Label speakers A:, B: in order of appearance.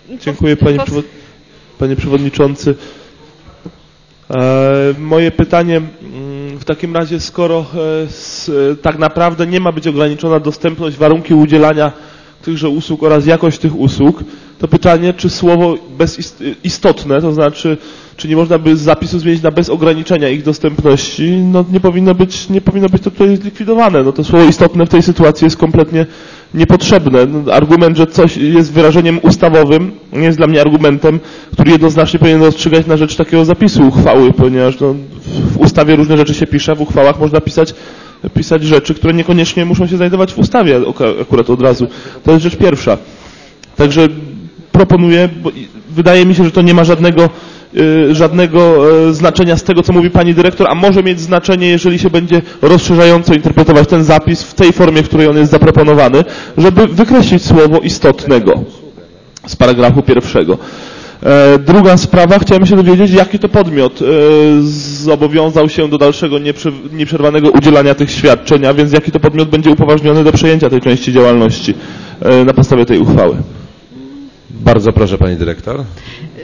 A: Dziękuję Panie Przewodniczący. Moje pytanie w takim razie, skoro tak naprawdę nie ma być ograniczona dostępność, warunki udzielania tychże usług oraz jakość tych usług, to pytanie, czy słowo istotne, to znaczy, czy nie można by z zapisu zmienić na bez ograniczenia ich dostępności, no nie powinno być to tutaj zlikwidowane. No to słowo istotne w tej sytuacji jest kompletnie niepotrzebne. No, argument, że coś jest wyrażeniem ustawowym, nie jest dla mnie argumentem, który jednoznacznie powinien rozstrzygać na rzecz takiego zapisu uchwały, ponieważ no, w ustawie różne rzeczy się pisze, w uchwałach można pisać rzeczy, które niekoniecznie muszą się znajdować w ustawie akurat od razu. To jest rzecz pierwsza. Także proponuję, bo wydaje mi się, że to nie ma żadnego znaczenia z tego, co mówi pani dyrektor, a może mieć znaczenie, jeżeli się będzie rozszerzająco interpretować ten zapis w tej formie, w której on jest zaproponowany, żeby wykreślić słowo istotnego z paragrafu 1. Druga sprawa, chciałem się dowiedzieć, jaki to podmiot zobowiązał się do dalszego nieprzerwanego udzielania tych świadczeń, a więc jaki to podmiot będzie upoważniony do przejęcia tej części działalności na podstawie tej uchwały.
B: Bardzo proszę Pani Dyrektor.